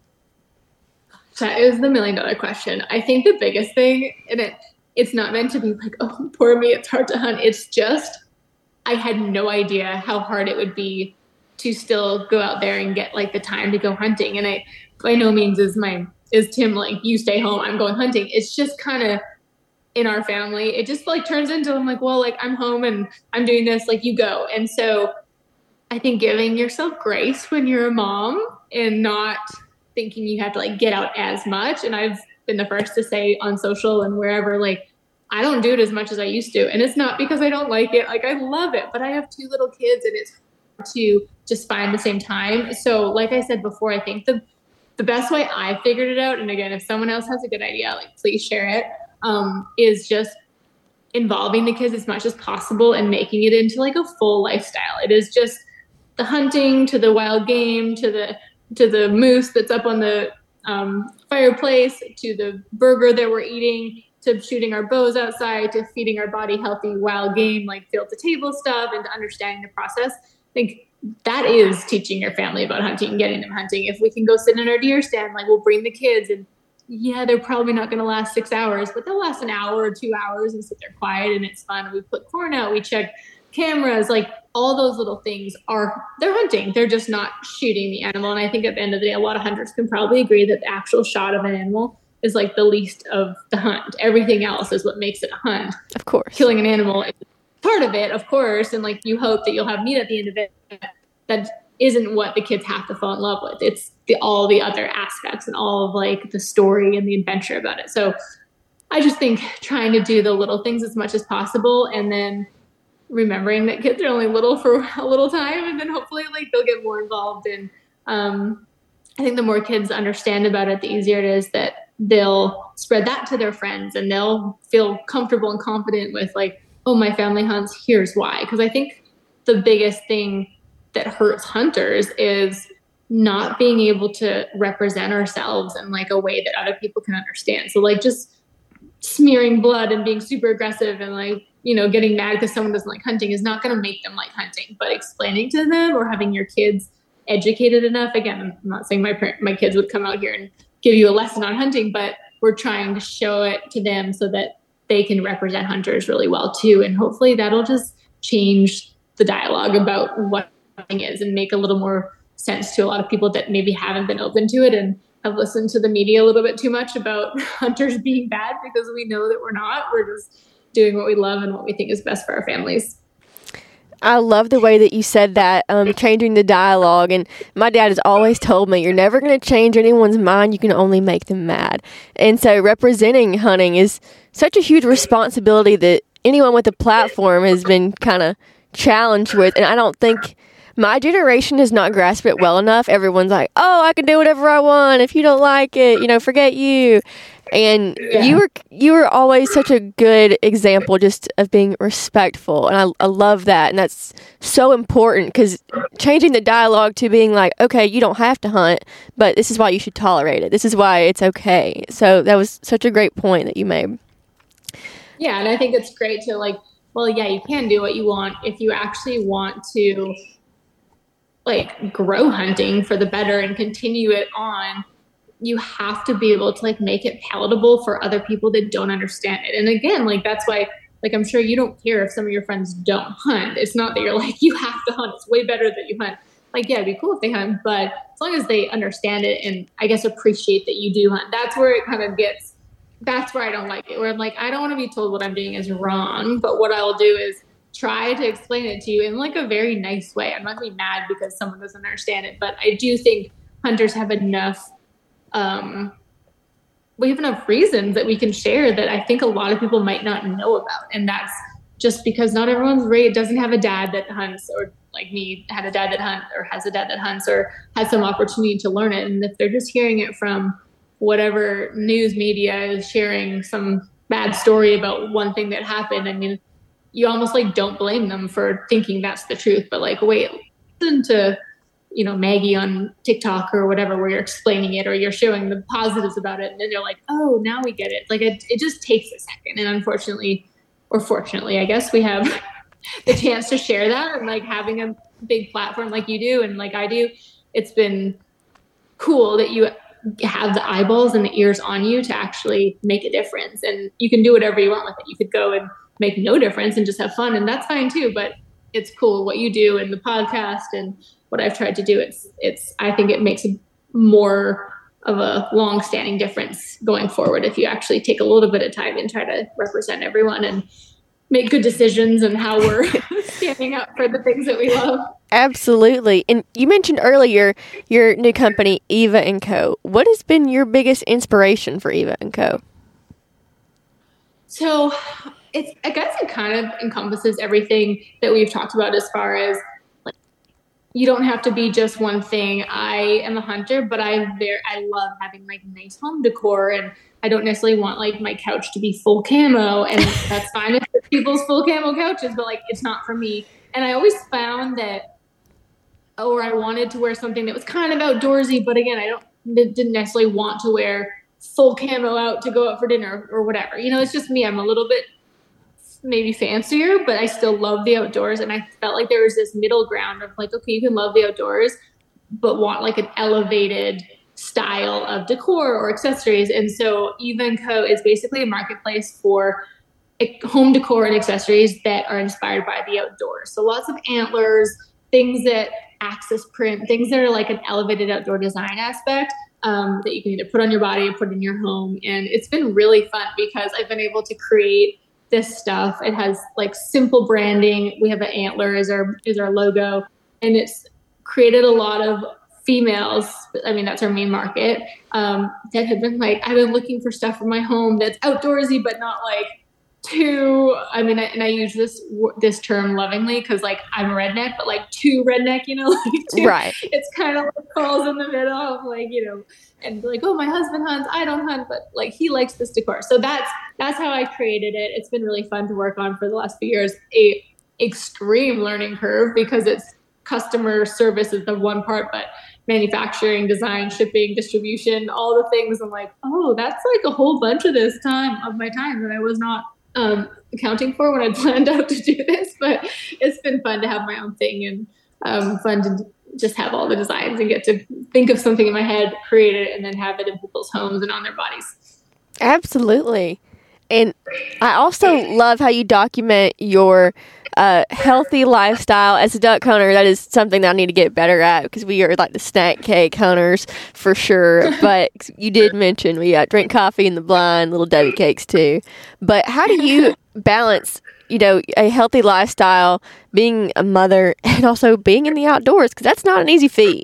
That is the $1 million question. I think the biggest thing, and it's not meant to be like, oh, poor me, it's hard to hunt. It's just, I had no idea how hard it would be to still go out there and get like the time to go hunting. And I, by no means is Tim like, you stay home, I'm going hunting. It's just kind of in our family. It just like turns into, I'm like, well, like I'm home and I'm doing this, like you go. And so I think giving yourself grace when you're a mom and not thinking you have to like get out as much. And I've been the first to say on social and wherever, like, I don't do it as much as I used to. And it's not because I don't like it. Like I love it, but I have 2 little kids and it's hard to just find the same time. So like I said before, I think the best way I figured it out, and again, if someone else has a good idea, like please share it, is just involving the kids as much as possible and making it into like a full lifestyle. It is just the hunting to the wild game, to the moose that's up on the fireplace, to the burger that we're eating, to shooting our bows outside, to feeding our body healthy wild game, like field to table stuff, and to understanding the process. I think that is teaching your family about hunting and getting them hunting. If we can go sit in our deer stand, like we'll bring the kids, and yeah, they're probably not going to last 6 hours, but they'll last an hour or 2 hours and sit there quiet and it's fun. We put corn out, we check cameras, like all those little things they're hunting. They're just not shooting the animal. And I think at the end of the day, a lot of hunters can probably agree that the actual shot of an animal is like the least of the hunt. Everything else is what makes it a hunt. Of course. Killing an animal is part of it, of course. And like you hope that you'll have meat at the end of it. That isn't what the kids have to fall in love with. It's all the other aspects and all of like the story and the adventure about it. So I just think trying to do the little things as much as possible, and then remembering that kids are only little for a little time, and then hopefully like they'll get more involved. And I think the more kids understand about it, the easier it is that they'll spread that to their friends and they'll feel comfortable and confident with like, oh, my family hunts, here's why. Because I think the biggest thing that hurts hunters is not being able to represent ourselves in like a way that other people can understand. So like just smearing blood and being super aggressive and like, you know, getting mad because someone doesn't like hunting is not going to make them like hunting. But explaining to them or having your kids educated enough, again, I'm not saying my kids would come out here and give you a lesson on hunting, but we're trying to show it to them so that they can represent hunters really well too. And hopefully that'll just change the dialogue about what hunting is and make a little more sense to a lot of people that maybe haven't been open to it and have listened to the media a little bit too much about hunters being bad, because we know that we're not. We're just doing what we love and what we think is best for our families. I love the way that you said that, changing the dialogue. And my dad has always told me, you're never going to change anyone's mind. You can only make them mad. And so representing hunting is such a huge responsibility that anyone with a platform has been kind of challenged with. And I don't think my generation has not grasped it well enough. Everyone's like, oh, I can do whatever I want. If you don't like it, you know, forget you. And you were always such a good example just of being respectful. And I love that. And that's so important, because changing the dialogue to being like, okay, you don't have to hunt, but this is why you should tolerate it. This is why it's okay. So that was such a great point that you made. Yeah. And I think it's great to like, well, yeah, you can do what you want if you actually want to like grow hunting for the better and continue it on. You have to be able to like make it palatable for other people that don't understand it. And again, like that's why, like I'm sure you don't care if some of your friends don't hunt. It's not that you're like, you have to hunt. It's way better that you hunt. Like, yeah, it'd be cool if they hunt, but as long as they understand it and I guess appreciate that you do hunt, that's where it kind of gets, that's where I don't like it. Where I'm like, I don't want to be told what I'm doing is wrong, but what I'll do is try to explain it to you in like a very nice way. I'm not gonna be mad because someone doesn't understand it, but I do think hunters have enough we have enough reasons that we can share that I think a lot of people might not know about. And that's just because not everyone's doesn't have a dad that hunts, or like me had a dad that hunts, or has a dad that hunts, or has some opportunity to learn it. And if they're just hearing it from whatever news media is sharing some bad story about one thing that happened, I mean, you almost like don't blame them for thinking that's the truth, but like, wait, listen to Maggie on TikTok or whatever, where you're explaining it or you're showing the positives about it. And then they're like, oh, now we get it. Like it just takes a second. And unfortunately, or fortunately, I guess we have the chance to share that, and like having a big platform like you do and like I do, it's been cool that you have the eyeballs and the ears on you to actually make a difference. And you can do whatever you want with it. You could go and make no difference and just have fun, and that's fine too. But it's cool what you do and the podcast and what I've tried to do. I think it makes more of a long-standing difference going forward if you actually take a little bit of time and try to represent everyone and make good decisions and how we're standing up for the things that we love. Absolutely. And you mentioned earlier your new company, Eva & Co. What has been your biggest inspiration for Eva & Co.? So I guess it kind of encompasses everything that we've talked about as far as like, you don't have to be just one thing. I am a hunter, but I love having like nice home decor, and I don't necessarily want like my couch to be full camo, and that's fine if it's people's full camo couches, but like it's not for me. And I always found that, or I wanted to wear something that was kind of outdoorsy, but again, didn't necessarily want to wear full camo out to go out for dinner or whatever. It's just me. I'm a little bit maybe fancier, but I still love the outdoors. And I felt like there was this middle ground of like, okay, you can love the outdoors, but want like an elevated style of decor or accessories. And so Eva & Co. is basically a marketplace for home decor and accessories that are inspired by the outdoors. So lots of antlers, things that access print, things that are like an elevated outdoor design aspect that you can either put on your body or put in your home. And it's been really fun because I've been able to create this stuff. It has like simple branding. We have an antler as our logo, and it's created a lot of females. I mean, that's our main market, that have been like, I've been looking for stuff for my home that's outdoorsy, but not like too, I mean, and I use this term lovingly because like I'm a redneck, but like too redneck, like too, right. It's kind of like falls in the middle of like, and like, oh, my husband hunts, I don't hunt, but like he likes this decor. So that's how I created it. It's been really fun to work on for the last few years. A extreme learning curve because it's customer service is the one part, but manufacturing, design, shipping, distribution, all the things. I'm like, oh, that's like a whole bunch of my time that I was not accounting for when I planned out to do this. But it's been fun to have my own thing, and fun to just have all the designs and get to think of something in my head, create it, and then have it in people's homes and on their bodies. Absolutely. And I also love how you document your healthy lifestyle. As a duck hunter, that is something that I need to get better at because we are like the snack cake hunters for sure. But you did mention we drink coffee in the blind, little Debbie cakes too. But how do you balance, a healthy lifestyle, being a mother, and also being in the outdoors? Because that's not an easy feat.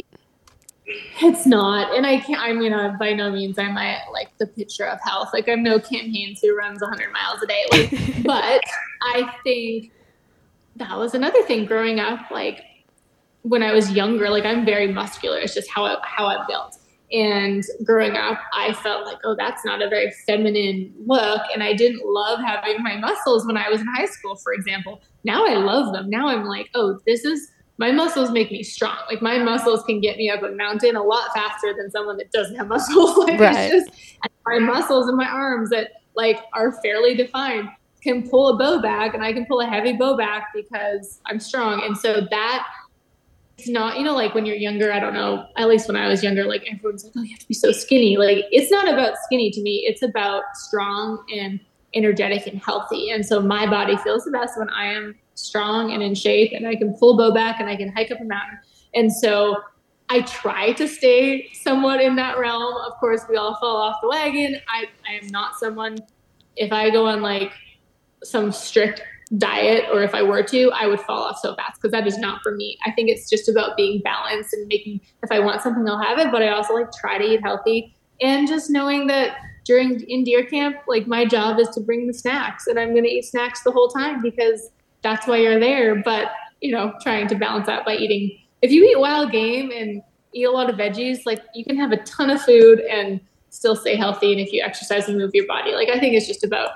It's not. And by no means am I like the picture of health. Like I'm no Cam Hanes who runs 100 miles a day. Like, but I think that was another thing growing up. Like when I was younger, like I'm very muscular. It's just how I'm built. And growing up, I felt like, oh, that's not a very feminine look. And I didn't love having my muscles when I was in high school, for example. Now I love them. Now I'm like, oh, my muscles make me strong. Like my muscles can get me up a mountain a lot faster than someone that doesn't have muscles. Like right. It's just my muscles in my arms that like are fairly defined can pull a bow back, and I can pull a heavy bow back because I'm strong. And so that it's not, like when you're younger, I don't know, at least when I was younger, like everyone's like, oh, you have to be so skinny. Like it's not about skinny to me. It's about strong and energetic and healthy. And so my body feels the best when I am strong and in shape, and I can pull bow back and I can hike up a mountain. And so I try to stay somewhat in that realm. Of course, we all fall off the wagon. I am not someone, if I go on like some strict diet, or if I were to, I would fall off so fast because that is not for me. I think it's just about being balanced and making, if I want something, I'll have it, but I also like try to eat healthy, and just knowing that in deer camp, like my job is to bring the snacks, and I'm going to eat snacks the whole time because that's why you're there. But, trying to balance out by eating, if you eat wild game and eat a lot of veggies, like you can have a ton of food and still stay healthy. And if you exercise and move your body, like I think it's just about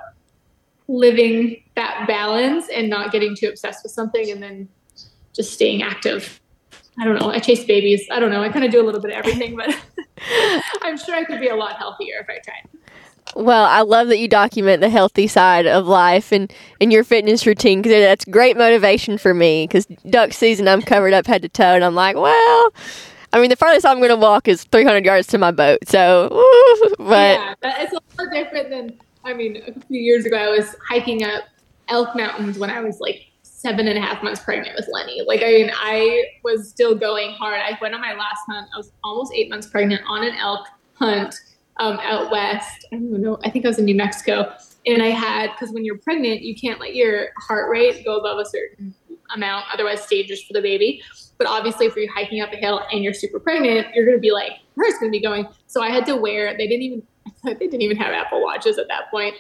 living that balance and not getting too obsessed with something and then just staying active. I don't know. I chase babies. I don't know. I kind of do a little bit of everything, but I'm sure I could be a lot healthier if I tried. Well, I love that you document the healthy side of life and your fitness routine, because that's great motivation for me, because duck season, I'm covered up head to toe, and I'm like, well, I mean, the farthest I'm going to walk is 300 yards to my boat, so, but. Yeah, it's a lot different than, I mean, a few years ago, I was hiking up Elk Mountains when I was like 7.5 months pregnant with Lenny. Like, I mean, I was still going hard. I went on my last hunt. I was almost 8 months pregnant on an elk hunt out west. I don't even know. I think I was in New Mexico. And I had, because when you're pregnant, you can't let your heart rate go above a certain amount, otherwise it's dangerous for the baby. But obviously, if you're hiking up a hill and you're super pregnant, you're going to be like, where's going to be going? So I had to wear, they didn't even have Apple Watches at that point.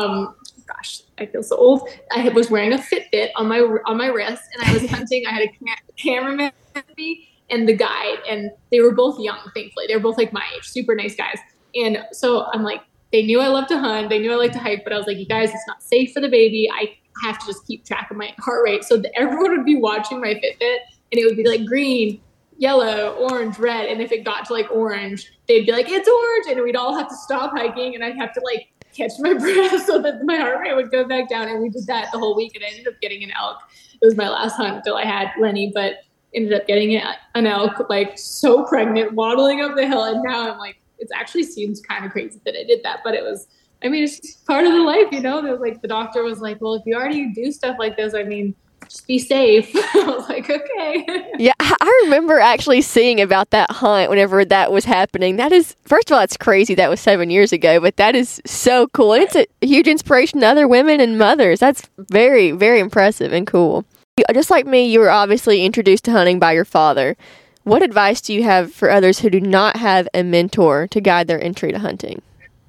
Gosh, I feel so old. I was wearing a Fitbit on my wrist, and I was hunting. I had a cameraman with me and the guide, and they were both young, thankfully. They were both like my age, super nice guys. And so I'm like, they knew I love to hunt. They knew I like to hike, but I was like, you guys, it's not safe for the baby. I have to just keep track of my heart rate. So everyone would be watching my Fitbit, and it would be like green, yellow, orange, red. And if it got to like orange, they'd be like, it's orange. And we'd all have to stop hiking, and I'd have to like catch my breath so that my heart rate would go back down. And we did that the whole week, and I ended up getting an elk. It was my last hunt until I had Lenny, but ended up getting an elk, like so pregnant, waddling up the hill. And now I'm like, it actually seems kind of crazy that I did that, but it was, I mean, it's just part of the life, you know. There was like, the doctor was like, well, if you already do stuff like this, I mean, just be safe. I was like, okay. Yeah, I remember actually seeing about that hunt whenever that was happening. That is, first of all, it's crazy. That was 7 years ago, but that is so cool. And it's a huge inspiration to other women and mothers. That's very, very impressive and cool. Just like me, you were obviously introduced to hunting by your father. What advice do you have for others who do not have a mentor to guide their entry to hunting?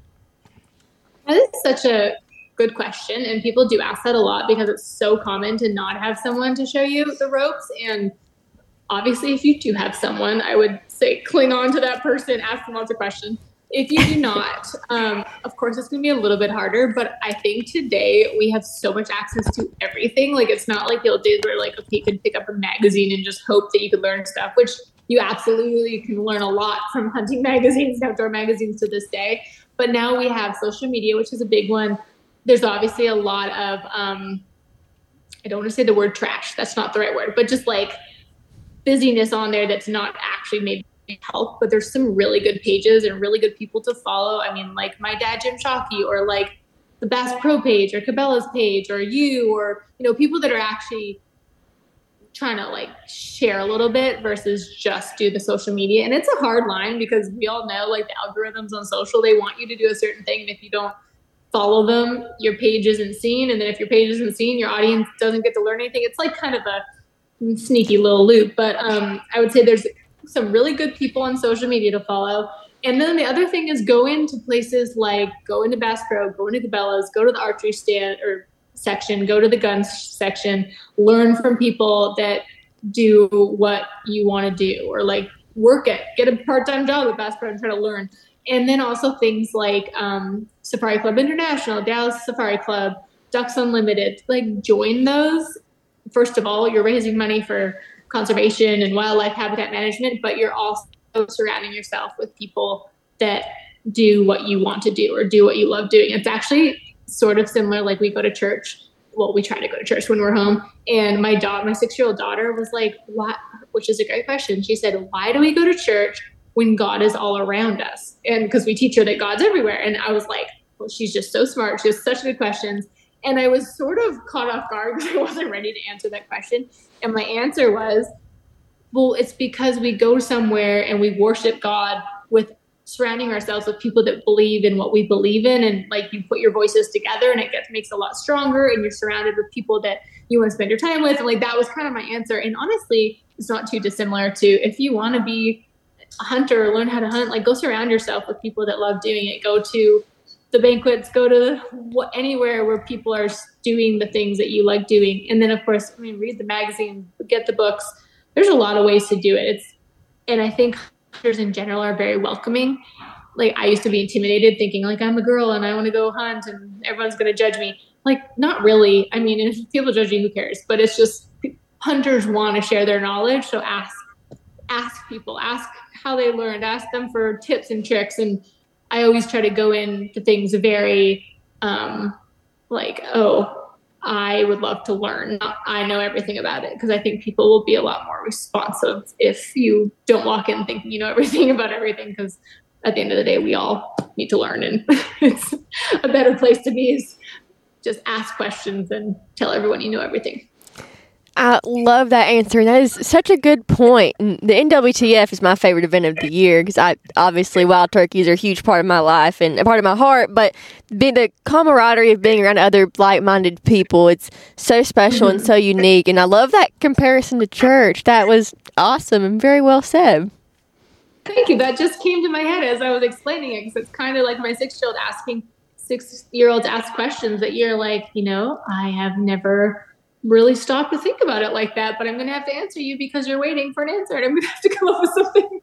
That is such a good question. And people do ask that a lot because it's so common to not have someone to show you the ropes. And obviously, if you do have someone, I would say cling on to that person, ask them lots of questions. If you do not, of course, it's going to be a little bit harder. But I think today we have so much access to everything. Like, it's not like the old days where, like, okay, you could pick up a magazine and just hope that you could learn stuff, which you absolutely can learn a lot from hunting magazines, outdoor magazines to this day. But now we have social media, which is a big one. There's obviously a lot of, I don't want to say the word trash. That's not the right word, but just like busyness on there that's not actually maybe help, but there's some really good pages and really good people to follow. I mean, like my dad, Jim Shockey, or like the Bass Pro page or Cabela's page, or you, or, you know, people that are actually trying to like share a little bit versus just do the social media. And it's a hard line because we all know like the algorithms on social, they want you to do a certain thing. And if you don't follow them, your page isn't seen. And then if your page isn't seen, your audience doesn't get to learn anything. It's like kind of a sneaky little loop. But I would say there's some really good people on social media to follow. And then the other thing is go into places like go into Bass Pro, go into Cabela's, go to the archery stand or section, go to the guns section, learn from people that do what you want to do, or like work it, get a part-time job at Bass Pro and try to learn. And then also things like Safari Club International, Dallas Safari Club, Ducks Unlimited, like join those. First of all, you're raising money for conservation and wildlife habitat management, but you're also surrounding yourself with people that do what you want to do or do what you love doing. It's actually sort of similar. Like we go to church. Well, we try to go to church when we're home. And my 6-year-old daughter was like, "What?" Which is a great question. She said, "Why do we go to church when God is all around us?" And because we teach her that God's everywhere. And I was like, well, she's just so smart. She has such good questions. And I was sort of caught off guard because I wasn't ready to answer that question. And my answer was, well, it's because we go somewhere and we worship God with surrounding ourselves with people that believe in what we believe in. And like you put your voices together and it makes it a lot stronger. And you're surrounded with people that you want to spend your time with. And like, that was kind of my answer. And honestly, it's not too dissimilar to if you want to be a hunter or learn how to hunt, like go surround yourself with people that love doing it. Go to the banquets, go to anywhere where people are doing the things that you like doing. And then of course, I mean, read the magazine, get the books. There's a lot of ways to do it. And I think hunters in general are very welcoming. Like I used to be intimidated thinking like I'm a girl and I want to go hunt and everyone's going to judge me. Like not really. I mean, if people judge you, who cares? But it's just hunters want to share their knowledge. So ask ask people, ask how they learned, ask them for tips and tricks. And I always try to go into things very like, oh, I would love to learn. I know everything about it, because I think people will be a lot more responsive if you don't walk in thinking you know everything about everything, because at the end of the day, we all need to learn, and it's a better place to be is just ask questions and tell everyone you know everything. I love that answer. That is such a good point. And the NWTF is my favorite event of the year because obviously wild turkeys are a huge part of my life and a part of my heart, but the camaraderie of being around other like-minded people, it's so special and so unique. And I love that comparison to church. That was awesome and very well said. Thank you. That just came to my head as I was explaining it, because it's kind of like my 6-year-old asking 6-year-olds ask questions that you're like, I have never really stopped to think about it like that, but I'm going to have to answer you because you're waiting for an answer, and I'm going to have to come up with something.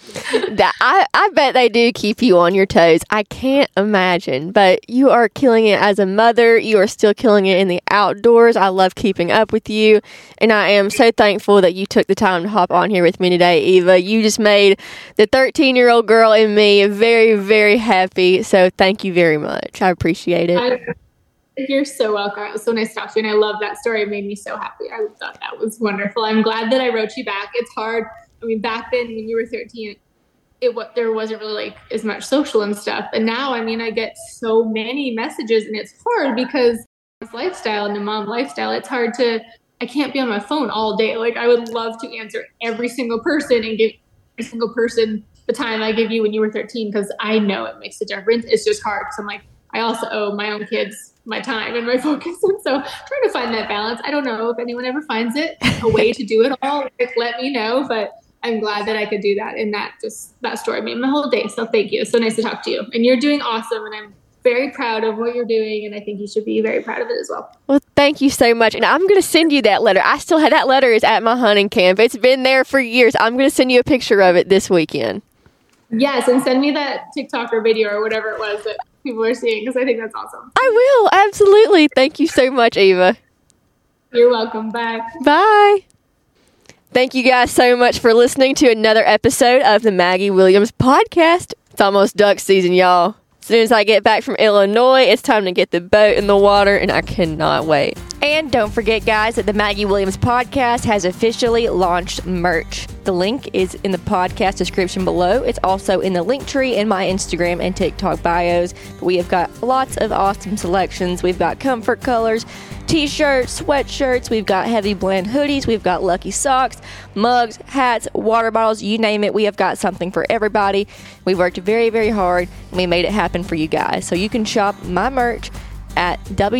I bet they do keep you on your toes. I can't imagine, but you are killing it as a mother. You are still killing it in the outdoors. I love keeping up with you, and I am so thankful that you took the time to hop on here with me today, Eva. You just made the 13-year-old girl in me very, very happy, so thank you very much. I appreciate it. You're so welcome. It was so nice to talk to you, and I love that story. It made me so happy. I thought that was wonderful. I'm glad that I wrote you back. It's hard. I mean, back then when you were 13, there wasn't really like as much social and stuff. And now, I mean, I get so many messages, and it's hard because this lifestyle and the mom lifestyle, it's hard I can't be on my phone all day. Like, I would love to answer every single person and give every single person the time I give you when you were 13, because I know it makes a difference. It's just hard. So I'm like, I also owe my own kids my time and my focus. And so trying to find that balance. I don't know if anyone ever finds it, a way to do it all. Like, let me know, but I'm glad that I could do that. And that story made my whole day. So thank you. It's so nice to talk to you. And you're doing awesome. And I'm very proud of what you're doing. And I think you should be very proud of it as well. Well, thank you so much. And I'm going to send you that letter. I still have that letter is at my hunting camp. It's been there for years. I'm going to send you a picture of it this weekend. Yes. And send me that TikTok or video or whatever it was that people are seeing, because I think that's awesome. I will. Absolutely. Thank you so much, Eva. You're welcome. Bye. Bye. Thank you guys so much for listening to another episode of the Maggie Williams podcast. It's almost duck season, y'all. As soon as I get back from Illinois, it's time to get the boat in the water, and I cannot wait. And don't forget, guys, that the Maggie Williams podcast has officially launched merch. The link is in the podcast description below. It's also in the link tree in my Instagram and TikTok bios. We have got lots of awesome selections. We've got comfort colors, t-shirts, sweatshirts, we've got heavy blend hoodies, we've got lucky socks, mugs, hats, water bottles, you name it. We have got something for everybody. We worked very, very hard, and we made it happen for you guys. So you can shop my merch at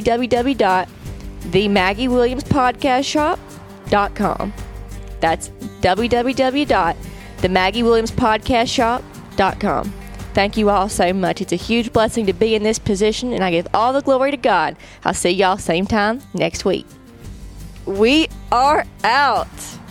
www.themaggiewilliamspodcastshop.com. That's www.themaggiewilliamspodcastshop.com. Thank you all so much. It's a huge blessing to be in this position, and I give all the glory to God. I'll see y'all same time next week. We are out.